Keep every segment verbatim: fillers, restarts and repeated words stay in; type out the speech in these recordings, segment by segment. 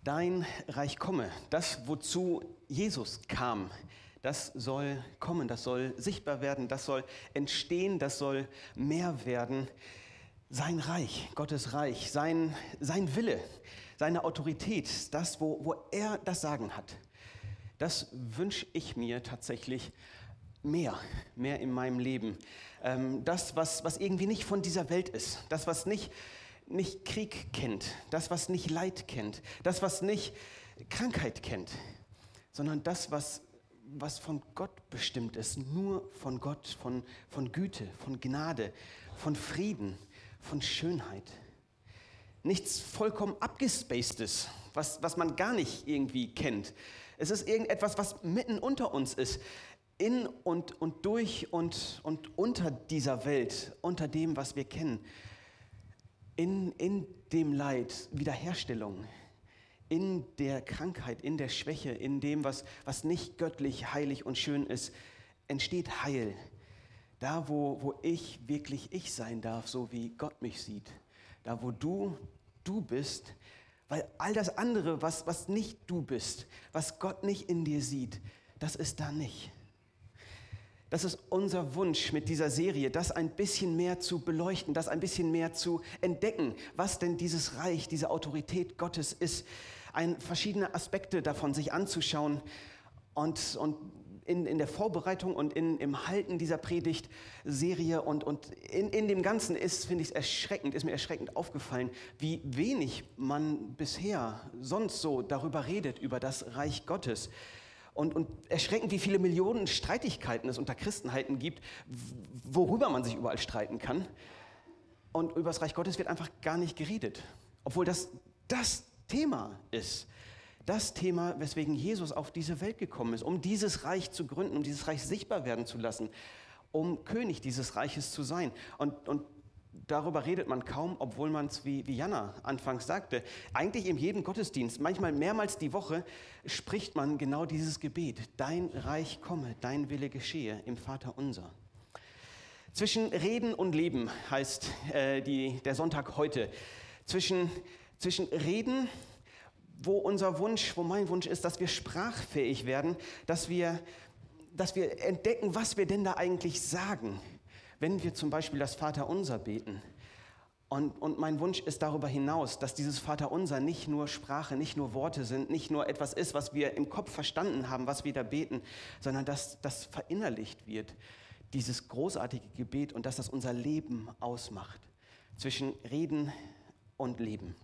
Dein Reich komme, das, wozu Jesus kam, das soll kommen, das soll sichtbar werden, das soll entstehen, das soll mehr werden. Sein Reich, Gottes Reich, sein, sein Wille, seine Autorität, das, wo, wo er das Sagen hat, das wünsche ich mir tatsächlich mehr, mehr in meinem Leben. Ähm, das, was, was irgendwie nicht von dieser Welt ist, das, was nicht, nicht Krieg kennt, das, was nicht Leid kennt, das, was nicht Krankheit kennt, sondern das, was, was von Gott bestimmt ist, nur von Gott, von, von Güte, von Gnade, von Frieden, von Schönheit. Nichts vollkommen abgespacedes, was, was man gar nicht irgendwie kennt. Es ist irgendetwas, was mitten unter uns ist, in und, und durch und, und unter dieser Welt, unter dem, was wir kennen. In, in dem Leid Wiederherstellung, in der Krankheit, in der Schwäche, in dem, was, was nicht göttlich, heilig und schön ist, entsteht Heil. Da, wo, wo ich wirklich ich sein darf, so wie Gott mich sieht. Da, wo du du bist, weil all das andere, was, was nicht du bist, was Gott nicht in dir sieht, das ist da nicht. Das ist unser Wunsch mit dieser Serie, das ein bisschen mehr zu beleuchten, das ein bisschen mehr zu entdecken, was denn dieses Reich, diese Autorität Gottes ist, ein, verschiedene Aspekte davon sich anzuschauen und, und in, in der Vorbereitung und in, im Halten dieser Predigtserie und, und in, in dem Ganzen ist, finde ich es erschreckend, ist mir erschreckend aufgefallen, wie wenig man bisher sonst so darüber redet, über das Reich Gottes. Und, und erschreckend, wie viele Millionen Streitigkeiten es unter Christenheiten gibt, worüber man sich überall streiten kann. Und über das Reich Gottes wird einfach gar nicht geredet. Obwohl das das Thema ist. Das Thema, weswegen Jesus auf diese Welt gekommen ist, um dieses Reich zu gründen, um dieses Reich sichtbar werden zu lassen, um König dieses Reiches zu sein. Und, und darüber redet man kaum, obwohl man es, wie, wie Jana anfangs sagte, eigentlich in jedem Gottesdienst, manchmal mehrmals die Woche, spricht man genau dieses Gebet. Dein Reich komme, dein Wille geschehe im Vater unser. Zwischen Reden und Leben heißt äh, die, der Sonntag heute. Zwischen, zwischen Reden, wo unser Wunsch, wo mein Wunsch ist, dass wir sprachfähig werden, dass wir, dass wir entdecken, was wir denn da eigentlich sagen. Wenn wir zum Beispiel das Vaterunser beten, und, und mein Wunsch ist darüber hinaus, dass dieses Vaterunser nicht nur Sprache, nicht nur Worte sind, nicht nur etwas ist, was wir im Kopf verstanden haben, was wir da beten, sondern dass das verinnerlicht wird, dieses großartige Gebet, und dass das unser Leben ausmacht, zwischen Reden und Leben.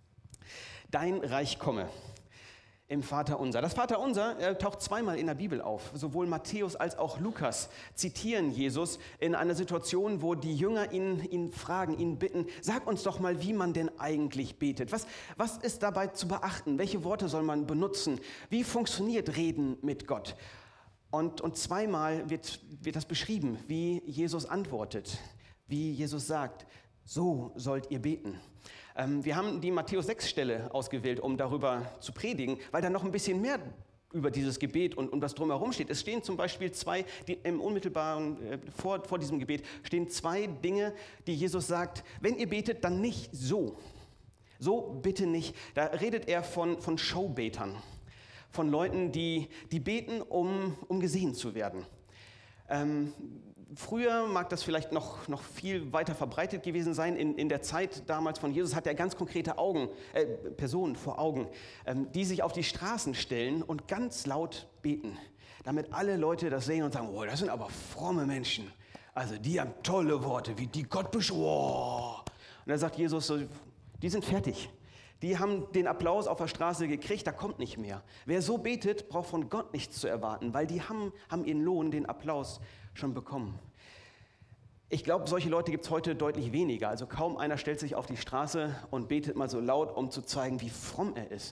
Dein Reich komme. Im Vaterunser. Das Vaterunser äh, taucht zweimal in der Bibel auf. Sowohl Matthäus als auch Lukas zitieren Jesus in einer Situation, wo die Jünger ihn, ihn fragen, ihn bitten, sag uns doch mal, wie man denn eigentlich betet. Was, was ist dabei zu beachten? Welche Worte soll man benutzen? Wie funktioniert Reden mit Gott? Und, und zweimal wird, wird das beschrieben, wie Jesus antwortet, wie Jesus sagt, so sollt ihr beten. Ähm, wir haben die Matthäus sechs Stelle ausgewählt, um darüber zu predigen, weil da noch ein bisschen mehr über dieses Gebet und um das Drumherum steht. Es stehen zum Beispiel zwei, die im unmittelbaren, äh, vor, vor diesem Gebet stehen zwei Dinge, die Jesus sagt, wenn ihr betet, dann nicht so. So bitte nicht. Da redet er von, von Showbetern, von Leuten, die, die beten, um, um gesehen zu werden. Ähm, früher mag das vielleicht noch, noch viel weiter verbreitet gewesen sein. In, in der Zeit damals von Jesus hat er ganz konkrete Augen, äh, Personen vor Augen, ähm, die sich auf die Straßen stellen und ganz laut beten, damit alle Leute das sehen und sagen, oh, das sind aber fromme Menschen. Also die haben tolle Worte, wie die Gott beschwört. Oh. Und da sagt Jesus so, die sind fertig. Die haben den Applaus auf der Straße gekriegt, da kommt nicht mehr. Wer so betet, braucht von Gott nichts zu erwarten, weil die haben, haben ihren Lohn, den Applaus schon bekommen. Ich glaube, solche Leute gibt es heute deutlich weniger. Also kaum einer stellt sich auf die Straße und betet mal so laut, um zu zeigen, wie fromm er ist.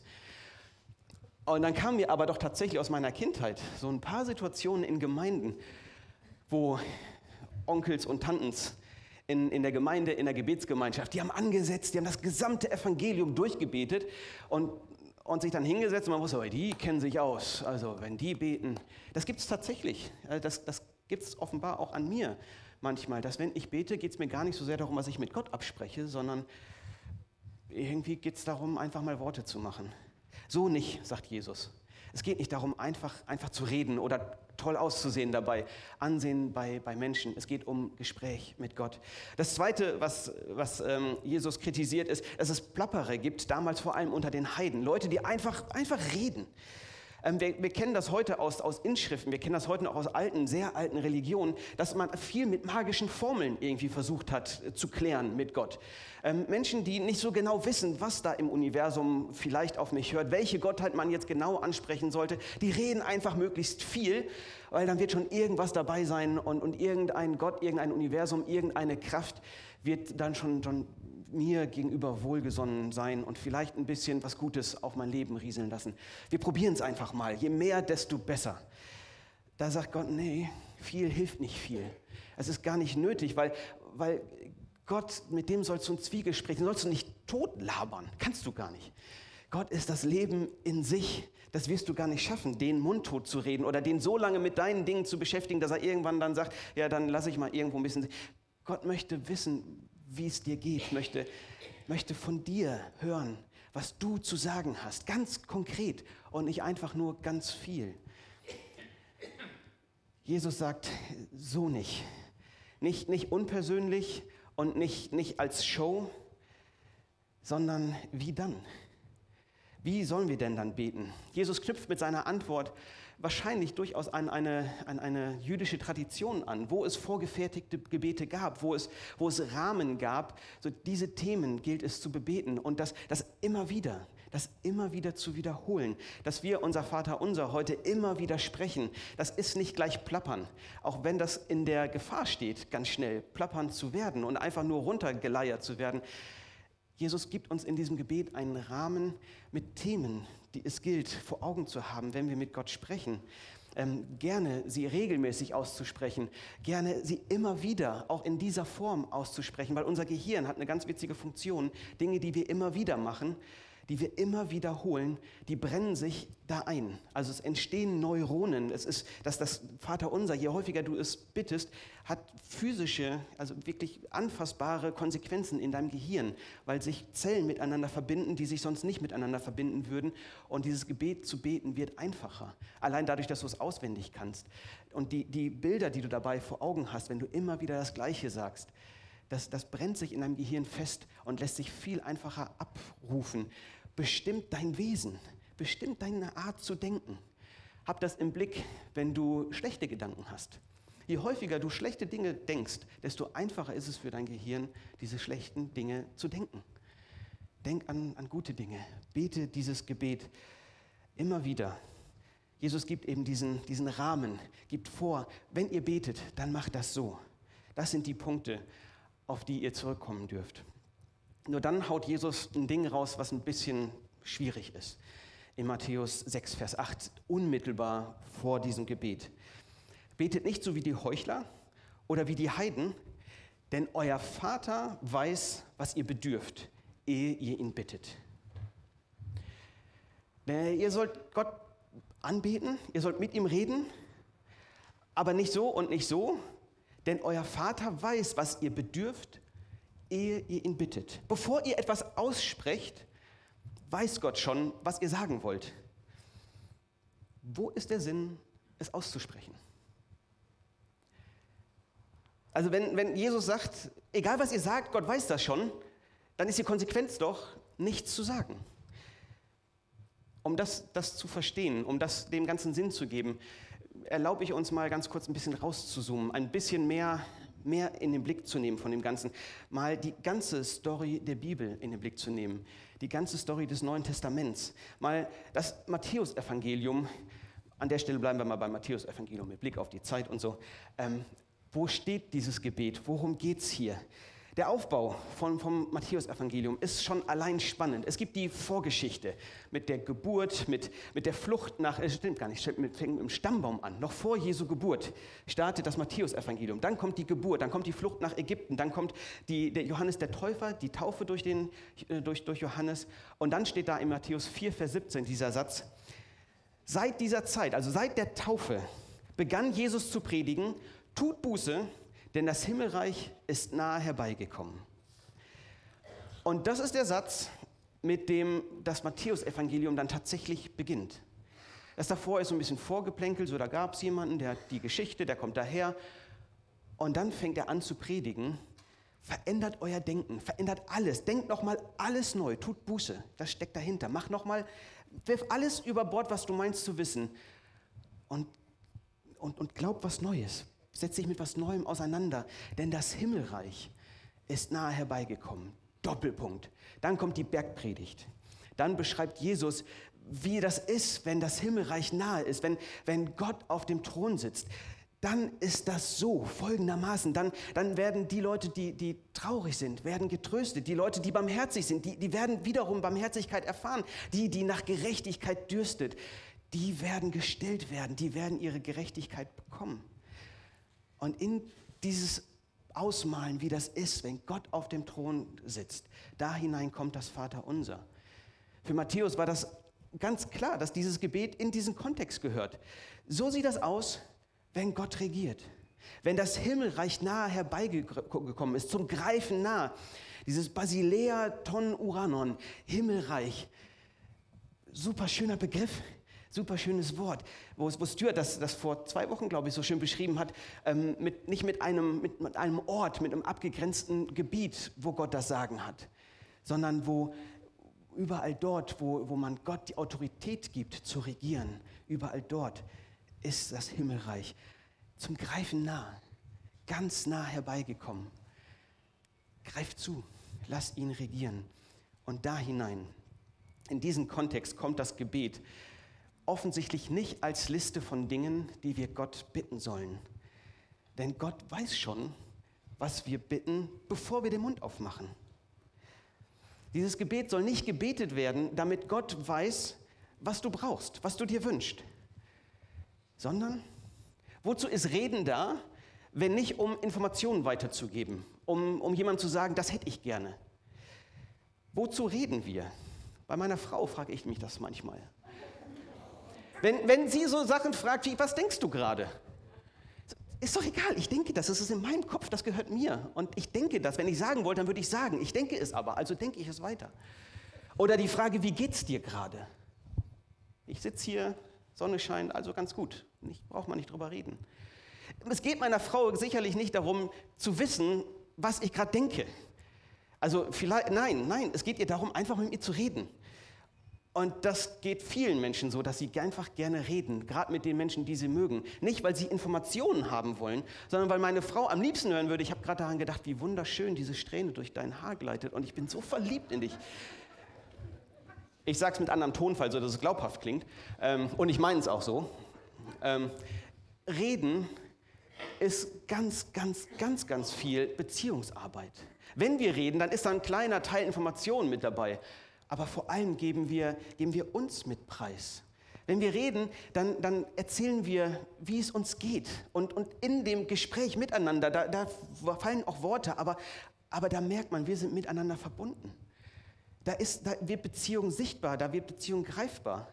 Und dann kamen mir aber doch tatsächlich aus meiner Kindheit so ein paar Situationen in Gemeinden, wo Onkels und Tantens In, in der Gemeinde, in der Gebetsgemeinschaft, die haben angesetzt, die haben das gesamte Evangelium durchgebetet und, und sich dann hingesetzt und man wusste, die kennen sich aus, also wenn die beten. Das gibt es tatsächlich, das, das gibt es offenbar auch an mir manchmal, dass wenn ich bete, geht es mir gar nicht so sehr darum, was ich mit Gott abspreche, sondern irgendwie geht es darum, einfach mal Worte zu machen. So nicht, sagt Jesus. Es geht nicht darum, einfach, einfach zu reden oder toll auszusehen dabei, Ansehen bei, bei Menschen. Es geht um Gespräch mit Gott. Das Zweite, was, was ähm, Jesus kritisiert, ist, dass es Plappere gibt, damals vor allem unter den Heiden. Leute, die einfach, einfach reden. Ähm, wir, wir kennen das heute aus, aus Inschriften, wir kennen das heute noch aus alten, sehr alten Religionen, dass man viel mit magischen Formeln irgendwie versucht hat äh, zu klären mit Gott. Ähm, Menschen, die nicht so genau wissen, was da im Universum vielleicht auf mich hört, welche Gottheit man jetzt genau ansprechen sollte, die reden einfach möglichst viel, weil dann wird schon irgendwas dabei sein und, und irgendein Gott, irgendein Universum, irgendeine Kraft wird dann schon, schon mir gegenüber wohlgesonnen sein und vielleicht ein bisschen was Gutes auf mein Leben rieseln lassen. Wir probieren es einfach mal. Je mehr, desto besser. Da sagt Gott, nee, viel hilft nicht viel. Es ist gar nicht nötig, weil, weil Gott, mit dem sollst du ein Zwiegespräch, den sollst du nicht totlabern. Kannst du gar nicht. Gott ist das Leben in sich. Das wirst du gar nicht schaffen, den mundtot zu reden oder den so lange mit deinen Dingen zu beschäftigen, dass er irgendwann dann sagt, ja, dann lasse ich mal irgendwo ein bisschen. Gott möchte wissen, wie es dir geht, möchte, möchte von dir hören, was du zu sagen hast, ganz konkret und nicht einfach nur ganz viel. Jesus sagt, so nicht. Nicht, nicht unpersönlich und nicht, nicht als Show, sondern wie dann? Wie sollen wir denn dann beten? Jesus knüpft mit seiner Antwort wahrscheinlich durchaus an eine, an eine jüdische Tradition an, wo es vorgefertigte Gebete gab, wo es, wo es Rahmen gab. So diese Themen gilt es zu bebeten und das, das immer wieder, das immer wieder zu wiederholen. Dass wir unser Vaterunser heute immer wieder sprechen, das ist nicht gleich plappern, auch wenn das in der Gefahr steht, ganz schnell plappern zu werden und einfach nur runtergeleiert zu werden. Jesus gibt uns in diesem Gebet einen Rahmen mit Themen, die es gilt, vor Augen zu haben, wenn wir mit Gott sprechen. Ähm, gerne sie regelmäßig auszusprechen, gerne sie immer wieder auch in dieser Form auszusprechen, weil unser Gehirn hat eine ganz witzige Funktion. Dinge, die wir immer wieder machen, die wir immer wiederholen, die brennen sich da ein. Also es entstehen Neuronen. Es ist, dass das Vaterunser, je häufiger du es bittest, hat physische, also wirklich anfassbare Konsequenzen in deinem Gehirn, weil sich Zellen miteinander verbinden, die sich sonst nicht miteinander verbinden würden. Und dieses Gebet zu beten wird einfacher, allein dadurch, dass du es auswendig kannst. Und die, die Bilder, die du dabei vor Augen hast, wenn du immer wieder das Gleiche sagst, Das, das brennt sich in deinem Gehirn fest und lässt sich viel einfacher abrufen. Bestimmt dein Wesen, bestimmt deine Art zu denken. Hab das im Blick, wenn du schlechte Gedanken hast. Je häufiger du schlechte Dinge denkst, desto einfacher ist es für dein Gehirn, diese schlechten Dinge zu denken. Denk an, an gute Dinge, bete dieses Gebet immer wieder. Jesus gibt eben diesen, diesen Rahmen, gibt vor, wenn ihr betet, dann macht das so. Das sind die Punkte, auf die ihr zurückkommen dürft. Nur dann haut Jesus ein Ding raus, was ein bisschen schwierig ist. In Matthäus sechs, Vers acht, unmittelbar vor diesem Gebet. Betet nicht so wie die Heuchler oder wie die Heiden, denn euer Vater weiß, was ihr bedürft, ehe ihr ihn bittet. Denn ihr sollt Gott anbeten, ihr sollt mit ihm reden, aber nicht so und nicht so, denn euer Vater weiß, was ihr bedürft, ehe ihr ihn bittet. Bevor ihr etwas aussprecht, weiß Gott schon, was ihr sagen wollt. Wo ist der Sinn, es auszusprechen? Also wenn, wenn Jesus sagt, egal was ihr sagt, Gott weiß das schon, dann ist die Konsequenz doch, nichts zu sagen. Um das, das zu verstehen, um das dem ganzen Sinn zu geben, erlaube ich uns mal ganz kurz ein bisschen rauszuzoomen, ein bisschen mehr, mehr in den Blick zu nehmen von dem Ganzen, mal die ganze Story der Bibel in den Blick zu nehmen, die ganze Story des Neuen Testaments, mal das Matthäusevangelium, an der Stelle bleiben wir mal beim Matthäusevangelium mit Blick auf die Zeit und so. Ähm, wo steht dieses Gebet? Worum geht es hier? Der Aufbau von, vom Matthäusevangelium ist schon allein spannend. Es gibt die Vorgeschichte mit der Geburt, mit, mit der Flucht nach, es stimmt gar nicht, fängt mit dem Stammbaum an. Noch vor Jesu Geburt startet das Matthäusevangelium. Dann kommt die Geburt, dann kommt die Flucht nach Ägypten, dann kommt die, der Johannes der Täufer, die Taufe durch, den, durch, durch Johannes. Und dann steht da in Matthäus vier, Vers siebzehn dieser Satz: Seit dieser Zeit, also seit der Taufe, begann Jesus zu predigen, tut Buße, denn das Himmelreich ist nahe herbeigekommen. Und das ist der Satz, mit dem das Matthäusevangelium dann tatsächlich beginnt. Das davor ist so ein bisschen Vorgeplänkel, so da gab es jemanden, der hat die Geschichte, der kommt daher und dann fängt er an zu predigen. Verändert euer Denken, verändert alles, denkt nochmal alles neu, tut Buße, das steckt dahinter. Mach nochmal, wirf alles über Bord, was du meinst zu wissen und, und, und glaub was Neues. Setz dich mit was Neuem auseinander, denn das Himmelreich ist nahe herbeigekommen. Doppelpunkt. Dann kommt die Bergpredigt. Dann beschreibt Jesus, wie das ist, wenn das Himmelreich nahe ist, wenn, wenn Gott auf dem Thron sitzt. Dann ist das so, folgendermaßen. Dann, dann werden die Leute, die, die traurig sind, werden getröstet. Die Leute, die barmherzig sind, die, die werden wiederum Barmherzigkeit erfahren. Die, die nach Gerechtigkeit dürstet, die werden gestillt werden. Die werden ihre Gerechtigkeit bekommen. Und in dieses Ausmalen, wie das ist, wenn Gott auf dem Thron sitzt, da hinein kommt das Vaterunser. Für Matthäus war das ganz klar, dass dieses Gebet in diesen Kontext gehört. So sieht das aus, wenn Gott regiert, wenn das Himmelreich nahe herbeigekommen ist, zum Greifen nah. Dieses Basilea ton Uranon, Himmelreich, super schöner Begriff, super schönes Wort, wo, wo Stuart das, das vor zwei Wochen, glaube ich, so schön beschrieben hat, ähm, mit, nicht mit einem, mit, mit einem Ort, mit einem abgegrenzten Gebiet, wo Gott das Sagen hat, sondern wo überall dort, wo, wo man Gott die Autorität gibt, zu regieren, überall dort ist das Himmelreich zum Greifen nah, ganz nah herbeigekommen. Greif zu, lass ihn regieren. Und da hinein, in diesen Kontext kommt das Gebet offensichtlich nicht als Liste von Dingen, die wir Gott bitten sollen. Denn Gott weiß schon, was wir bitten, bevor wir den Mund aufmachen. Dieses Gebet soll nicht gebetet werden, damit Gott weiß, was du brauchst, was du dir wünschst. Sondern, wozu ist Reden da, wenn nicht um Informationen weiterzugeben, um, um jemandem zu sagen, das hätte ich gerne. Wozu reden wir? Bei meiner Frau frage ich mich das manchmal. Wenn, wenn sie so Sachen fragt wie, was denkst du gerade? Ist doch egal, ich denke das, das ist in meinem Kopf, das gehört mir. Und ich denke das, wenn ich sagen wollte, dann würde ich sagen, ich denke es aber, also denke ich es weiter. Oder die Frage, wie geht's dir gerade? Ich sitze hier, Sonne scheint, also ganz gut. Nicht, braucht man nicht drüber reden. Es geht meiner Frau sicherlich nicht darum, zu wissen, was ich gerade denke. Also vielleicht, nein, nein, es geht ihr darum, einfach mit mir zu reden. Und das geht vielen Menschen so, dass sie einfach gerne reden, gerade mit den Menschen, die sie mögen. Nicht, weil sie Informationen haben wollen, sondern weil meine Frau am liebsten hören würde, ich habe gerade daran gedacht, wie wunderschön diese Strähne durch dein Haar gleitet und ich bin so verliebt in dich. Ich sage es mit anderem Tonfall, so dass es glaubhaft klingt. Ähm, und ich meine es auch so. Ähm, Reden ist ganz, ganz, ganz, ganz viel Beziehungsarbeit. Wenn wir reden, dann ist da ein kleiner Teil Informationen mit dabei. Aber vor allem geben wir, geben wir uns mit preis. Wenn wir reden, dann, dann erzählen wir, wie es uns geht. Und, und in dem Gespräch miteinander, da, da fallen auch Worte, aber, aber da merkt man, wir sind miteinander verbunden. Da, ist, da wird Beziehung sichtbar, da wird Beziehung greifbar.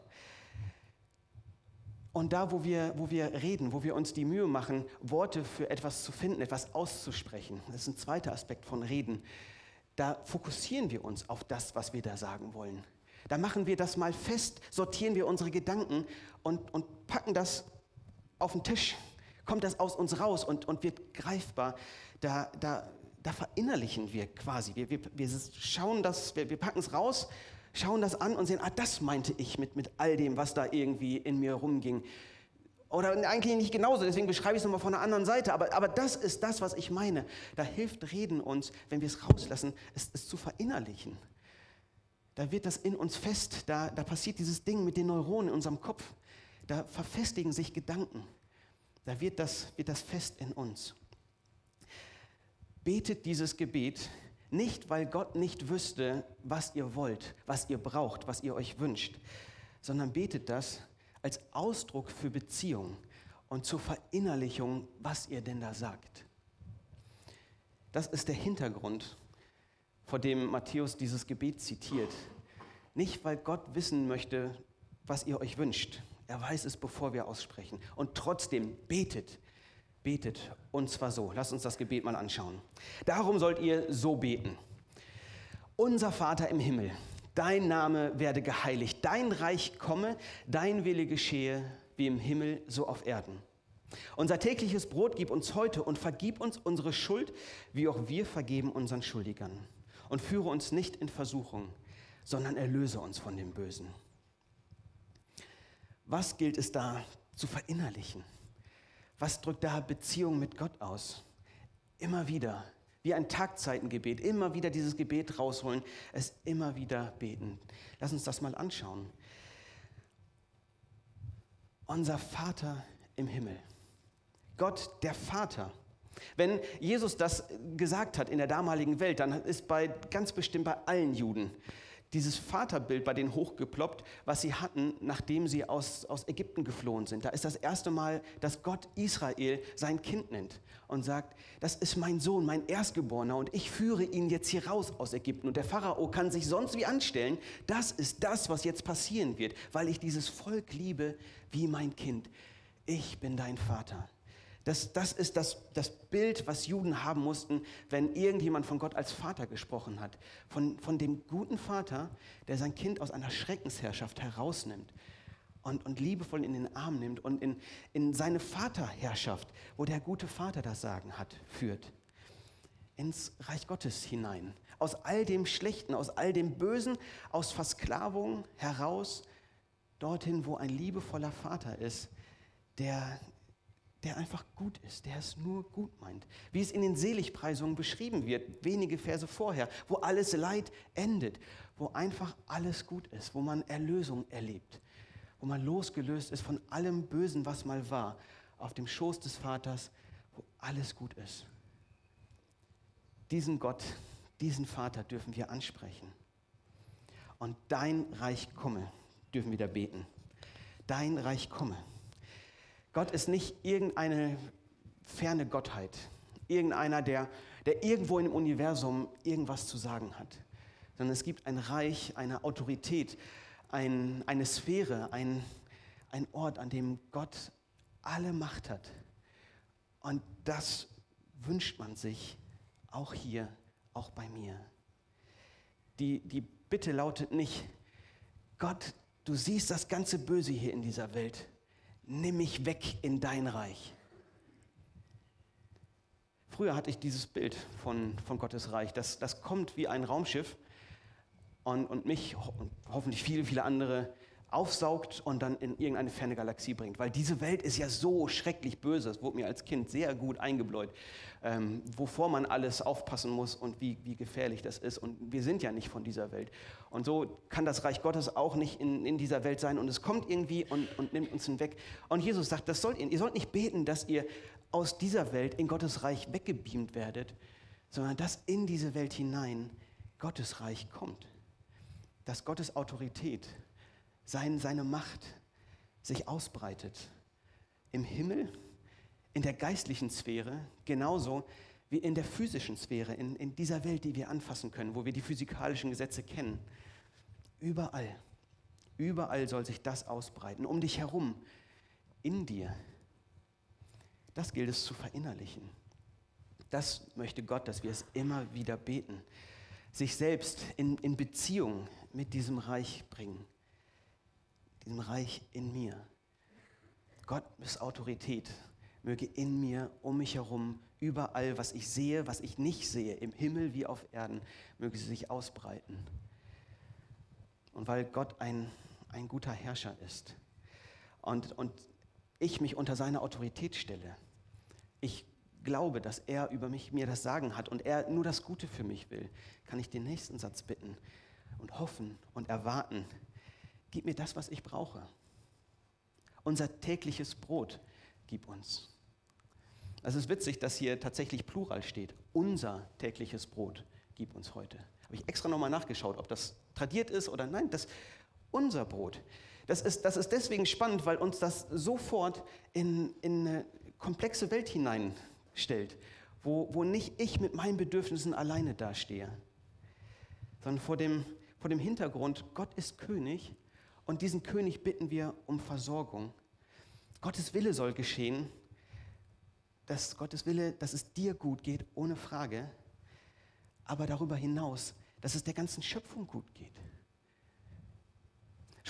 Und da, wo wir, wo wir reden, wo wir uns die Mühe machen, Worte für etwas zu finden, etwas auszusprechen, das ist ein zweiter Aspekt von Reden, da fokussieren wir uns auf das, was wir da sagen wollen. Da machen wir das mal fest, sortieren wir unsere Gedanken und, und packen das auf den Tisch. Kommt das aus uns raus und, und wird greifbar. Da, da, da verinnerlichen wir quasi. Wir, wir, wir schauen das, wir, wir packen es raus, schauen das an und sehen, ah, das meinte ich mit, mit all dem, was da irgendwie in mir rumging. Oder eigentlich nicht genauso, deswegen beschreibe ich es nochmal von einer anderen Seite. Aber, aber das ist das, was ich meine. Da hilft Reden uns, wenn wir es rauslassen, es, es zu verinnerlichen. Da wird das in uns fest, da, da passiert dieses Ding mit den Neuronen in unserem Kopf. Da verfestigen sich Gedanken. Da wird das, wird das fest in uns. Betet dieses Gebet nicht, weil Gott nicht wüsste, was ihr wollt, was ihr braucht, was ihr euch wünscht, sondern betet das als Ausdruck für Beziehung und zur Verinnerlichung, was ihr denn da sagt. Das ist der Hintergrund, vor dem Matthäus dieses Gebet zitiert. Nicht, weil Gott wissen möchte, was ihr euch wünscht. Er weiß es, bevor wir aussprechen. Und trotzdem betet, betet, und zwar so. Lasst uns das Gebet mal anschauen. Darum sollt ihr so beten. Unser Vater im Himmel, Dein Name werde geheiligt, dein Reich komme, dein Wille geschehe, wie im Himmel, so auf Erden. Unser tägliches Brot gib uns heute und vergib uns unsere Schuld, wie auch wir vergeben unseren Schuldigern. Und führe uns nicht in Versuchung, sondern erlöse uns von dem Bösen. Was gilt es da zu verinnerlichen? Was drückt da Beziehung mit Gott aus? Immer wieder, wie ein Tagzeitengebet, immer wieder dieses Gebet rausholen, es immer wieder beten. Lass uns das mal anschauen. Unser Vater im Himmel. Gott, der Vater. Wenn Jesus das gesagt hat in der damaligen Welt, dann ist bei ganz bestimmt bei allen Juden dieses Vaterbild bei denen hochgeploppt, was sie hatten, nachdem sie aus, aus Ägypten geflohen sind. Da ist das erste Mal, dass Gott Israel sein Kind nennt und sagt, das ist mein Sohn, mein Erstgeborener und ich führe ihn jetzt hier raus aus Ägypten. Und der Pharao kann sich sonst wie anstellen, das ist das, was jetzt passieren wird, weil ich dieses Volk liebe wie mein Kind. Ich bin dein Vater. Das, das ist das, das Bild, was Juden haben mussten, wenn irgendjemand von Gott als Vater gesprochen hat. Von, von dem guten Vater, der sein Kind aus einer Schreckensherrschaft herausnimmt und, und liebevoll in den Arm nimmt und in, in seine Vaterherrschaft, wo der gute Vater das Sagen hat, führt. Ins Reich Gottes hinein. Aus all dem Schlechten, aus all dem Bösen, aus Versklavung heraus, dorthin, wo ein liebevoller Vater ist, der der einfach gut ist, der es nur gut meint. Wie es in den Seligpreisungen beschrieben wird, wenige Verse vorher, wo alles Leid endet, wo einfach alles gut ist, wo man Erlösung erlebt, wo man losgelöst ist von allem Bösen, was mal war, auf dem Schoß des Vaters, wo alles gut ist. Diesen Gott, diesen Vater dürfen wir ansprechen. Und dein Reich komme, dürfen wir da beten. Dein Reich komme. Gott ist nicht irgendeine ferne Gottheit, irgendeiner, der, der irgendwo im Universum irgendwas zu sagen hat, sondern es gibt ein Reich, eine Autorität, ein, eine Sphäre, ein, ein Ort, an dem Gott alle Macht hat. Und das wünscht man sich auch hier, auch bei mir. Die, die Bitte lautet nicht, Gott, du siehst das ganze Böse hier in dieser Welt. Nimm mich weg in dein Reich. Früher hatte ich dieses Bild von, von Gottes Reich. Das, das kommt wie ein Raumschiff und, und mich und hoffentlich viele, viele andere aufsaugt und dann in irgendeine ferne Galaxie bringt. Weil diese Welt ist ja so schrecklich böse. Das wurde mir als Kind sehr gut eingebläut, ähm, wovor man alles aufpassen muss und wie, wie gefährlich das ist. Und wir sind ja nicht von dieser Welt. Und so kann das Reich Gottes auch nicht in, in dieser Welt sein. Und es kommt irgendwie und, und nimmt uns hinweg. Und Jesus sagt, das sollt ihr, ihr sollt nicht beten, dass ihr aus dieser Welt in Gottes Reich weggebeamt werdet, sondern dass in diese Welt hinein Gottes Reich kommt. Dass Gottes Autorität, sein, seine Macht sich ausbreitet. Im Himmel, in der geistlichen Sphäre, genauso wie in der physischen Sphäre, in, in dieser Welt, die wir anfassen können, wo wir die physikalischen Gesetze kennen. Überall, überall soll sich das ausbreiten, um dich herum, in dir. Das gilt es zu verinnerlichen. Das möchte Gott, dass wir es immer wieder beten. Sich selbst in, in Beziehung mit diesem Reich bringen. Diesem Reich in mir. Gottes Autorität möge in mir, um mich herum, überall, was ich sehe, was ich nicht sehe, im Himmel wie auf Erden, möge sie sich ausbreiten. Und weil Gott ein, ein guter Herrscher ist und, und ich mich unter seine Autorität stelle, ich glaube, dass er über mich mir das Sagen hat und er nur das Gute für mich will, kann ich den nächsten Satz bitten und hoffen und erwarten. Gib mir das, was ich brauche. Unser tägliches Brot gib uns. Es ist witzig, dass hier tatsächlich Plural steht. Unser tägliches Brot gib uns heute. Habe ich extra nochmal nachgeschaut, ob das tradiert ist oder nein. Das unser Brot. Das ist, das ist deswegen spannend, weil uns das sofort in, in eine komplexe Welt hineinstellt, wo, wo nicht ich mit meinen Bedürfnissen alleine dastehe, sondern vor dem, vor dem Hintergrund, Gott ist König. Und diesen König bitten wir um Versorgung. Gottes Wille soll geschehen, dass Gottes Wille, dass es dir gut geht, ohne Frage, aber darüber hinaus, dass es der ganzen Schöpfung gut geht.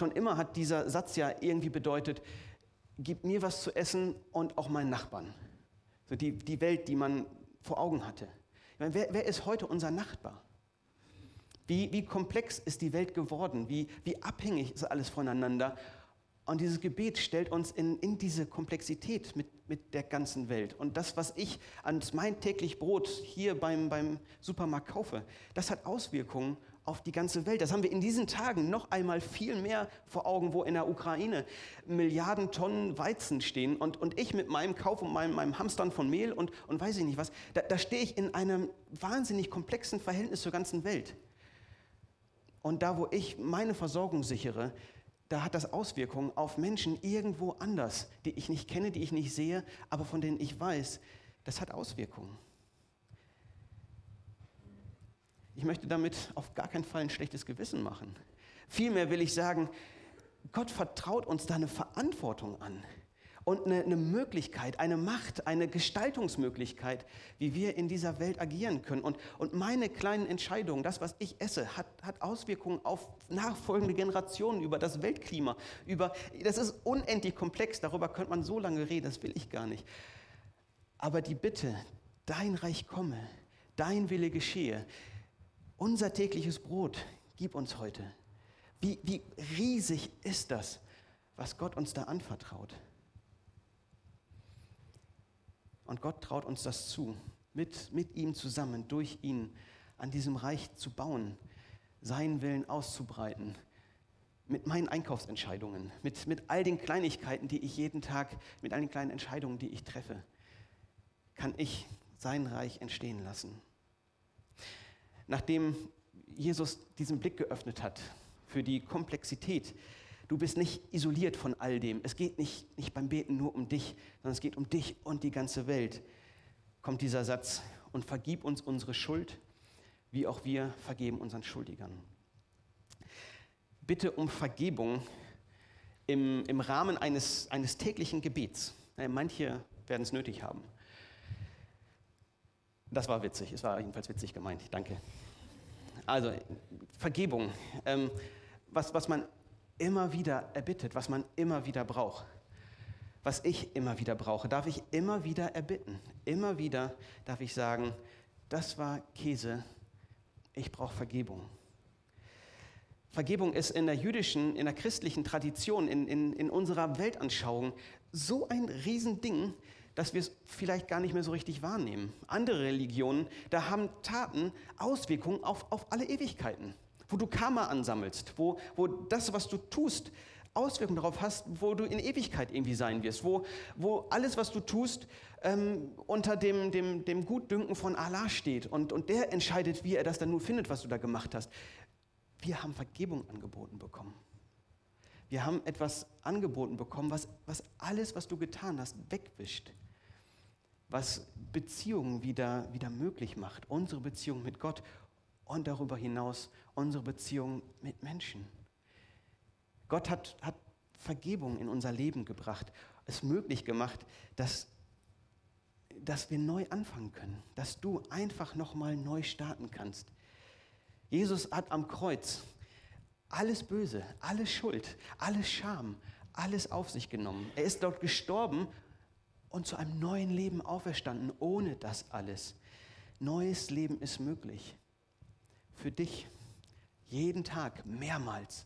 Schon immer hat dieser Satz ja irgendwie bedeutet, gib mir was zu essen und auch meinen Nachbarn. So die, die Welt, die man vor Augen hatte. Ich meine, wer, wer ist heute unser Nachbar? Wie, wie komplex ist die Welt geworden? Wie, wie abhängig ist alles voneinander? Und dieses Gebet stellt uns in, in diese Komplexität mit, mit der ganzen Welt. Und das, was ich als mein täglich Brot hier beim, beim Supermarkt kaufe, das hat Auswirkungen auf die ganze Welt. Das haben wir in diesen Tagen noch einmal viel mehr vor Augen, wo in der Ukraine Milliarden Tonnen Weizen stehen. Und, und ich mit meinem Kauf und meinem, meinem Hamstern von Mehl und, und weiß ich nicht was, da, da stehe ich in einem wahnsinnig komplexen Verhältnis zur ganzen Welt. Und da, wo ich meine Versorgung sichere, da hat das Auswirkungen auf Menschen irgendwo anders, die ich nicht kenne, die ich nicht sehe, aber von denen ich weiß, das hat Auswirkungen. Ich möchte damit auf gar keinen Fall ein schlechtes Gewissen machen. Vielmehr will ich sagen, Gott vertraut uns da eine Verantwortung an und eine, eine Möglichkeit, eine Macht, eine Gestaltungsmöglichkeit, wie wir in dieser Welt agieren können. Und, und meine kleinen Entscheidungen, das, was ich esse, hat, hat Auswirkungen auf nachfolgende Generationen, über das Weltklima, über, das ist unendlich komplex, darüber könnte man so lange reden, das will ich gar nicht. Aber die Bitte, dein Reich komme, dein Wille geschehe, unser tägliches Brot, gib uns heute. Wie, wie riesig ist das, was Gott uns da anvertraut. Und Gott traut uns das zu, mit, mit ihm zusammen, durch ihn an diesem Reich zu bauen, seinen Willen auszubreiten, mit meinen Einkaufsentscheidungen, mit, mit all den Kleinigkeiten, die ich jeden Tag, mit all den kleinen Entscheidungen, die ich treffe, kann ich sein Reich entstehen lassen. Nachdem Jesus diesen Blick geöffnet hat für die Komplexität, du bist nicht isoliert von all dem. Es geht nicht, nicht beim Beten nur um dich, sondern es geht um dich und die ganze Welt. Kommt dieser Satz, und vergib uns unsere Schuld, wie auch wir vergeben unseren Schuldigern. Bitte um Vergebung im, im Rahmen eines, eines täglichen Gebets. Manche werden es nötig haben. Das war witzig, es war jedenfalls witzig gemeint, danke. Also, Vergebung, ähm, was, was man immer wieder erbittet, was man immer wieder braucht, was ich immer wieder brauche, darf ich immer wieder erbitten. Immer wieder darf ich sagen, das war Käse, ich brauche Vergebung. Vergebung ist in der jüdischen, in der christlichen Tradition, in, in, in unserer Weltanschauung so ein Riesending, dass wir es vielleicht gar nicht mehr so richtig wahrnehmen. Andere Religionen, da haben Taten Auswirkungen auf, auf alle Ewigkeiten. Wo du Karma ansammelst, wo, wo das, was du tust, Auswirkungen darauf hast, wo du in Ewigkeit irgendwie sein wirst, wo, wo alles, was du tust, ähm, unter dem, dem, dem Gutdünken von Allah steht und, und der entscheidet, wie er das dann nun findet, was du da gemacht hast. Wir haben Vergebung angeboten bekommen. Wir haben etwas angeboten bekommen, was, was alles, was du getan hast, wegwischt, was Beziehungen wieder, wieder möglich macht, unsere Beziehung mit Gott und darüber hinaus unsere Beziehung mit Menschen. Gott hat, hat Vergebung in unser Leben gebracht, es möglich gemacht, dass, dass wir neu anfangen können, dass du einfach nochmal neu starten kannst. Jesus hat am Kreuz alles Böse, alles Schuld, alles Scham, alles auf sich genommen. Er ist dort gestorben und zu einem neuen Leben auferstanden, ohne das alles. Neues Leben ist möglich. Für dich, jeden Tag, mehrmals.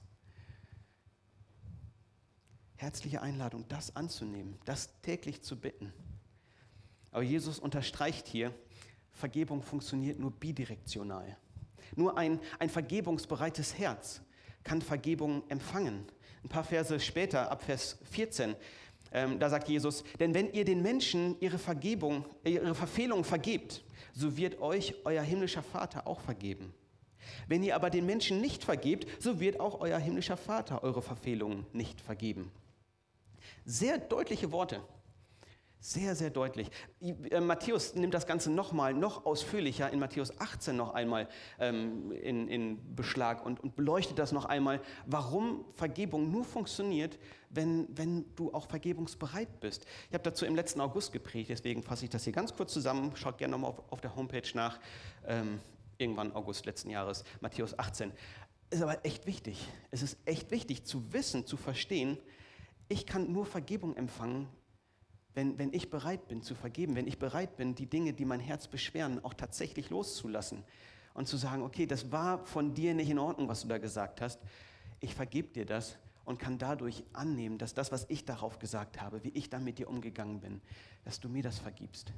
Herzliche Einladung, das anzunehmen, das täglich zu bitten. Aber Jesus unterstreicht hier, Vergebung funktioniert nur bidirektional. Nur ein, ein vergebungsbereites Herz kann Vergebung empfangen. Ein paar Verse später, ab Vers vierzehn, ähm, da sagt Jesus, denn wenn ihr den Menschen ihre Vergebung, ihre Verfehlung vergebt, so wird euch euer himmlischer Vater auch vergeben. Wenn ihr aber den Menschen nicht vergebt, so wird auch euer himmlischer Vater eure Verfehlungen nicht vergeben. Sehr deutliche Worte. Sehr, sehr deutlich. Matthäus nimmt das Ganze nochmal, noch ausführlicher in Matthäus achtzehn noch einmal ähm, in, in Beschlag und, und beleuchtet das noch einmal, warum Vergebung nur funktioniert, wenn, wenn du auch vergebungsbereit bist. Ich habe dazu im letzten August gepredigt, deswegen fasse ich das hier ganz kurz zusammen. Schaut gerne nochmal auf, auf der Homepage nach, ähm, irgendwann August letzten Jahres, Matthäus achtzehn. ist aber echt wichtig. Es ist echt wichtig zu wissen, zu verstehen, ich kann nur Vergebung empfangen, wenn, wenn ich bereit bin zu vergeben, wenn ich bereit bin, die Dinge, die mein Herz beschweren, auch tatsächlich loszulassen und zu sagen, okay, das war von dir nicht in Ordnung, was du da gesagt hast. Ich vergebe dir das und kann dadurch annehmen, dass das, was ich darauf gesagt habe, wie ich da mit dir umgegangen bin, dass du mir das vergibst.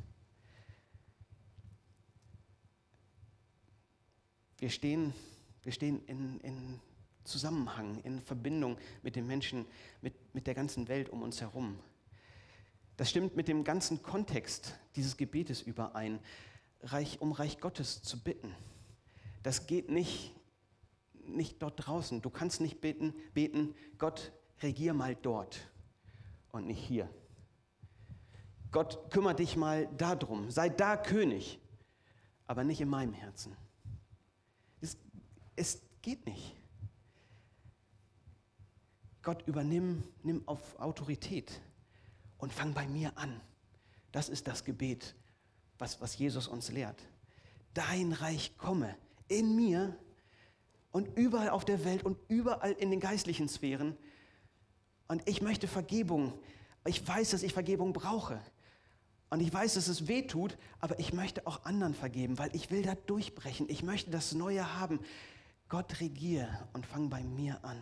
Wir stehen, wir stehen in, in Zusammenhang, in Verbindung mit den Menschen, mit, mit der ganzen Welt um uns herum. Das stimmt mit dem ganzen Kontext dieses Gebetes überein, Reich, um Reich Gottes zu bitten. Das geht nicht, nicht dort draußen. Du kannst nicht beten, beten, Gott, regier mal dort und nicht hier. Gott, kümmere dich mal darum, sei da König, aber nicht in meinem Herzen. Es, es geht nicht. Gott, übernimm, nimm auf Autorität und fang bei mir an. Das ist das Gebet, was, was Jesus uns lehrt. Dein Reich komme in mir und überall auf der Welt und überall in den geistlichen Sphären. Und ich möchte Vergebung. Ich weiß, dass ich Vergebung brauche. Und ich weiß, dass es weh tut, aber ich möchte auch anderen vergeben, weil ich will da durchbrechen. Ich möchte das Neue haben. Gott, regier und fang bei mir an.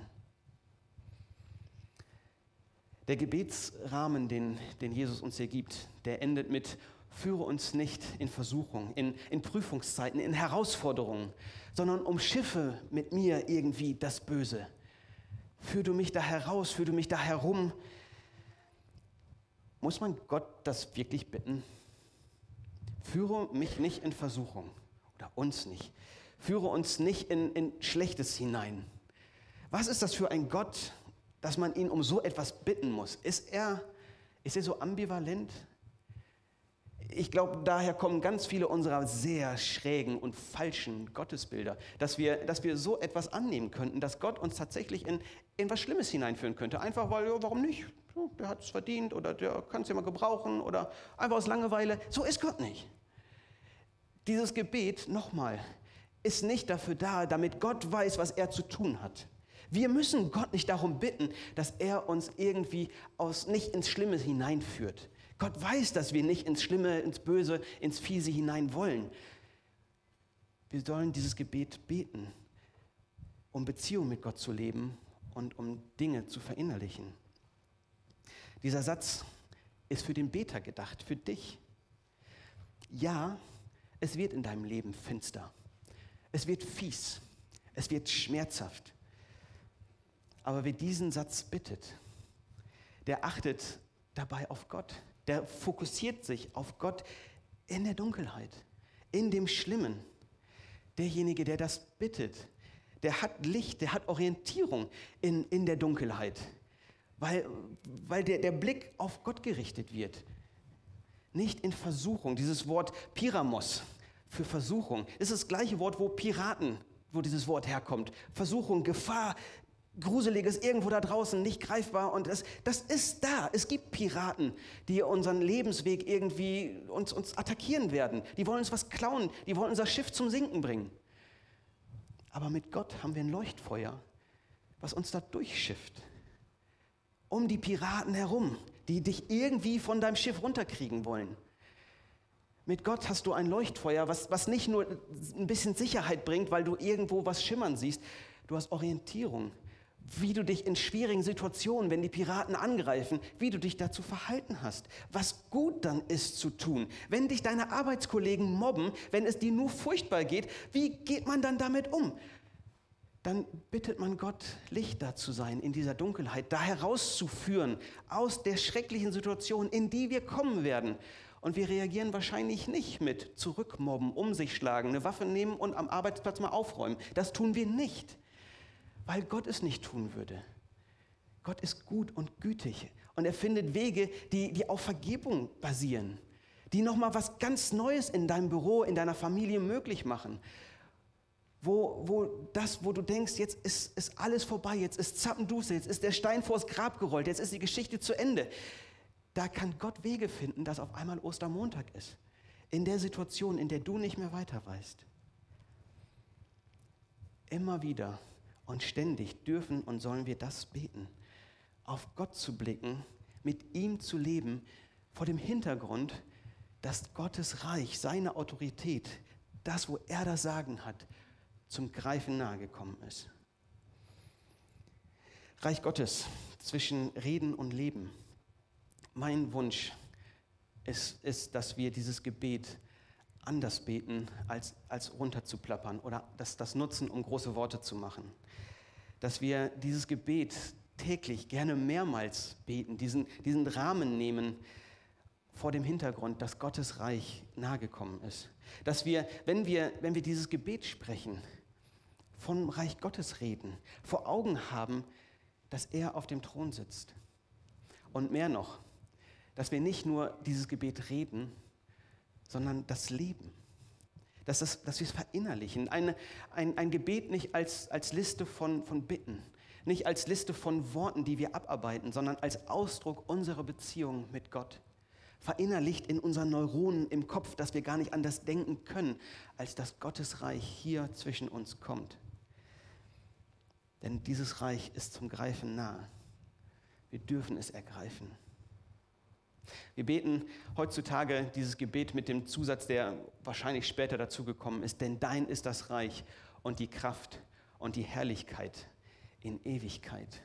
Der Gebetsrahmen, den, den Jesus uns hier gibt, der endet mit: Führe uns nicht in Versuchung, in, in Prüfungszeiten, in Herausforderungen, sondern umschiffe mit mir irgendwie das Böse. Führ du mich da heraus, führ du mich da herum. Muss man Gott das wirklich bitten? Führe mich nicht in Versuchung oder uns nicht. Führe uns nicht in, in Schlechtes hinein. Was ist das für ein Gott, dass man ihn um so etwas bitten muss? Ist er, ist er so ambivalent? Ich glaube, daher kommen ganz viele unserer sehr schrägen und falschen Gottesbilder, dass wir, dass wir so etwas annehmen könnten, dass Gott uns tatsächlich in, in was Schlimmes hineinführen könnte. Einfach weil, ja, warum nicht? Ja, der hat es verdient oder der kann es ja mal gebrauchen oder einfach aus Langeweile. So ist Gott nicht. Dieses Gebet, nochmal, ist nicht dafür da, damit Gott weiß, was er zu tun hat. Wir müssen Gott nicht darum bitten, dass er uns irgendwie aus, nicht ins Schlimme hineinführt. Gott weiß, dass wir nicht ins Schlimme, ins Böse, ins Fiese hinein wollen. Wir sollen dieses Gebet beten, um Beziehung mit Gott zu leben und um Dinge zu verinnerlichen. Dieser Satz ist für den Beter gedacht, für dich. Ja, es wird in deinem Leben finster. Es wird fies. Es wird schmerzhaft. Aber wer diesen Satz bittet, der achtet dabei auf Gott. Der fokussiert sich auf Gott in der Dunkelheit, in dem Schlimmen. Derjenige, der das bittet, der hat Licht, der hat Orientierung in, in der Dunkelheit, weil, weil der, der Blick auf Gott gerichtet wird. Nicht in Versuchung. Dieses Wort Piramos für Versuchung ist das gleiche Wort, wo Piraten, wo dieses Wort herkommt. Versuchung, Gefahr, Gruseliges irgendwo da draußen, nicht greifbar. Und das, das ist da. Es gibt Piraten, die unseren Lebensweg irgendwie uns, uns attackieren werden. Die wollen uns was klauen. Die wollen unser Schiff zum Sinken bringen. Aber mit Gott haben wir ein Leuchtfeuer, was uns da durchschifft. Um die Piraten herum, die dich irgendwie von deinem Schiff runterkriegen wollen. Mit Gott hast du ein Leuchtfeuer, was, was nicht nur ein bisschen Sicherheit bringt, weil du irgendwo was schimmern siehst. Du hast Orientierung. Wie du dich in schwierigen Situationen, wenn die Piraten angreifen, wie du dich dazu verhalten hast, was gut dann ist zu tun. Wenn dich deine Arbeitskollegen mobben, wenn es dir nur furchtbar geht, wie geht man dann damit um? Dann bittet man Gott, Licht da zu sein in dieser Dunkelheit, da herauszuführen aus der schrecklichen Situation, in die wir kommen werden. Und wir reagieren wahrscheinlich nicht mit zurückmobben, um sich schlagen, eine Waffe nehmen und am Arbeitsplatz mal aufräumen. Das tun wir nicht. Weil Gott es nicht tun würde. Gott ist gut und gütig und er findet Wege, die, die auf Vergebung basieren, die nochmal was ganz Neues in deinem Büro, in deiner Familie möglich machen. Wo, wo das, wo du denkst, jetzt ist, ist alles vorbei, jetzt ist Zappenduster, jetzt ist der Stein vors Grab gerollt, jetzt ist die Geschichte zu Ende. Da kann Gott Wege finden, dass auf einmal Ostermontag ist. In der Situation, in der du nicht mehr weiter weißt. Immer wieder. Und ständig dürfen und sollen wir das beten. Auf Gott zu blicken, mit ihm zu leben, vor dem Hintergrund, dass Gottes Reich, seine Autorität, das, wo er das Sagen hat, zum Greifen nahe gekommen ist. Reich Gottes zwischen Reden und Leben. Mein Wunsch ist, ist, dass wir dieses Gebet anders beten, als, als runterzuplappern oder das, das nutzen, um große Worte zu machen. Dass wir dieses Gebet täglich gerne mehrmals beten, diesen, diesen Rahmen nehmen vor dem Hintergrund, dass Gottes Reich nahegekommen ist. Dass wir, wenn wir, wenn wir dieses Gebet sprechen, vom Reich Gottes reden, vor Augen haben, dass er auf dem Thron sitzt. Und mehr noch, dass wir nicht nur dieses Gebet reden, sondern das Leben. Dass, das, dass wir es verinnerlichen. Eine, ein, ein Gebet nicht als, als Liste von, von Bitten, nicht als Liste von Worten, die wir abarbeiten, sondern als Ausdruck unserer Beziehung mit Gott. Verinnerlicht in unseren Neuronen im Kopf, dass wir gar nicht anders denken können, als dass Gottes Reich hier zwischen uns kommt. Denn dieses Reich ist zum Greifen nahe. Wir dürfen es ergreifen. Wir beten heutzutage dieses Gebet mit dem Zusatz, der wahrscheinlich später dazugekommen ist, denn dein ist das Reich und die Kraft und die Herrlichkeit in Ewigkeit.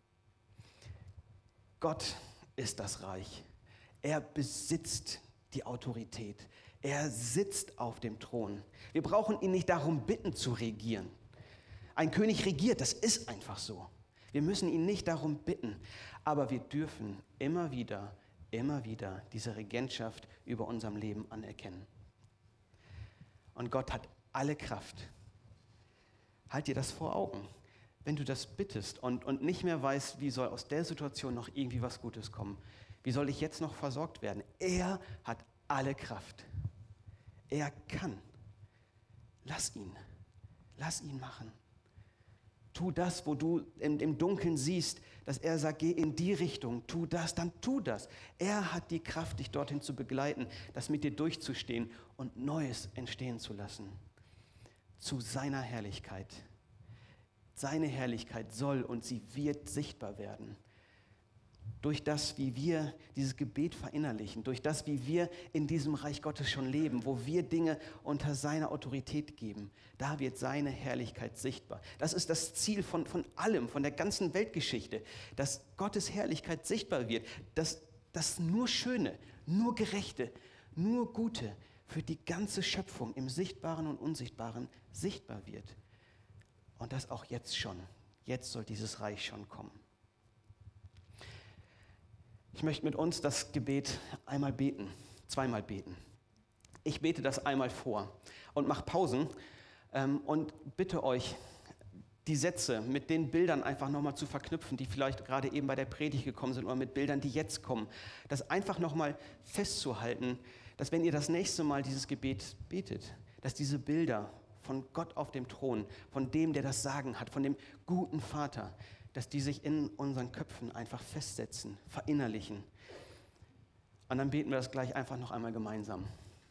Gott ist das Reich. Er besitzt die Autorität. Er sitzt auf dem Thron. Wir brauchen ihn nicht darum bitten zu regieren. Ein König regiert, das ist einfach so. Wir müssen ihn nicht darum bitten, aber wir dürfen immer wieder, immer wieder diese Regentschaft über unserem Leben anerkennen. Und Gott hat alle Kraft. Halt dir das vor Augen. Wenn du das bittest und, und nicht mehr weißt, wie soll aus der Situation noch irgendwie was Gutes kommen, wie soll ich jetzt noch versorgt werden? Er hat alle Kraft. Er kann. Lass ihn. Lass ihn machen. Tu das, wo du im, im Dunkeln siehst, dass er sagt, geh in die Richtung, tu das, dann tu das. Er hat die Kraft, dich dorthin zu begleiten, das mit dir durchzustehen und Neues entstehen zu lassen. Zu seiner Herrlichkeit. Seine Herrlichkeit soll und sie wird sichtbar werden. Durch das, wie wir dieses Gebet verinnerlichen, durch das, wie wir in diesem Reich Gottes schon leben, wo wir Dinge unter seiner Autorität geben, da wird seine Herrlichkeit sichtbar. Das ist das Ziel von, von allem, von der ganzen Weltgeschichte, dass Gottes Herrlichkeit sichtbar wird, dass das nur Schöne, nur Gerechte, nur Gute für die ganze Schöpfung im Sichtbaren und Unsichtbaren sichtbar wird. Und das auch jetzt schon. Jetzt soll dieses Reich schon kommen. Ich möchte mit uns das Gebet einmal beten, zweimal beten. Ich bete das einmal vor und mache Pausen ähm, und bitte euch, die Sätze mit den Bildern einfach nochmal zu verknüpfen, die vielleicht gerade eben bei der Predigt gekommen sind oder mit Bildern, die jetzt kommen. Das einfach nochmal festzuhalten, dass wenn ihr das nächste Mal dieses Gebet betet, dass diese Bilder von Gott auf dem Thron, von dem, der das Sagen hat, von dem guten Vater, dass die sich in unseren Köpfen einfach festsetzen, verinnerlichen. Und dann beten wir das gleich einfach noch einmal gemeinsam.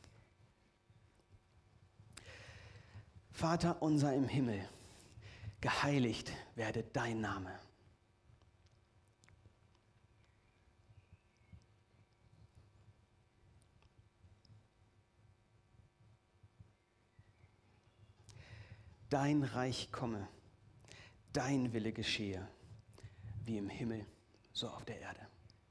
Vater unser im Himmel, geheiligt werde dein Name. Dein Reich komme, dein Wille geschehe, wie im Himmel, so auf der Erde.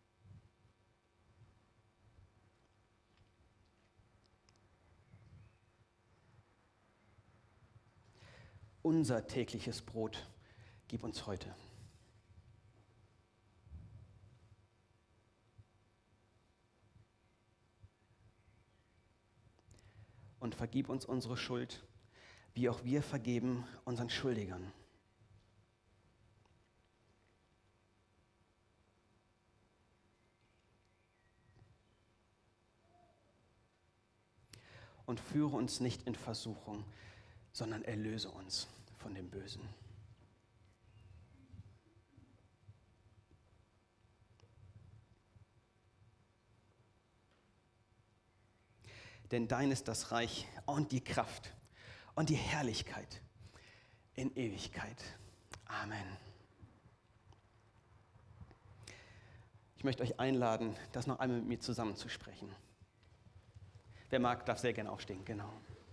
Unser tägliches Brot gib uns heute. Und vergib uns unsere Schuld, wie auch wir vergeben unseren Schuldigern. Und führe uns nicht in Versuchung, sondern erlöse uns von dem Bösen. Denn dein ist das Reich und die Kraft und die Herrlichkeit in Ewigkeit. Amen. Ich möchte euch einladen, das noch einmal mit mir zusammenzusprechen. Wer mag, darf sehr gerne aufstehen, genau.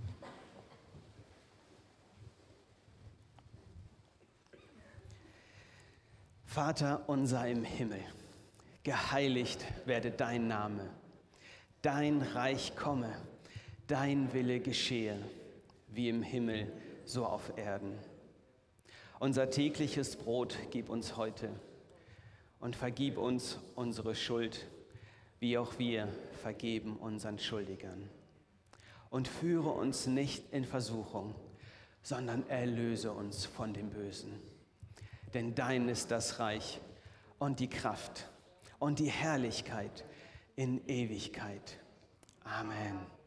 Vater unser im Himmel, geheiligt werde dein Name, dein Reich komme, dein Wille geschehe, wie im Himmel, so auf Erden. Unser tägliches Brot gib uns heute und vergib uns unsere Schuld, wie auch wir vergeben unseren Schuldigern. Und führe uns nicht in Versuchung, sondern erlöse uns von dem Bösen. Denn dein ist das Reich und die Kraft und die Herrlichkeit in Ewigkeit. Amen.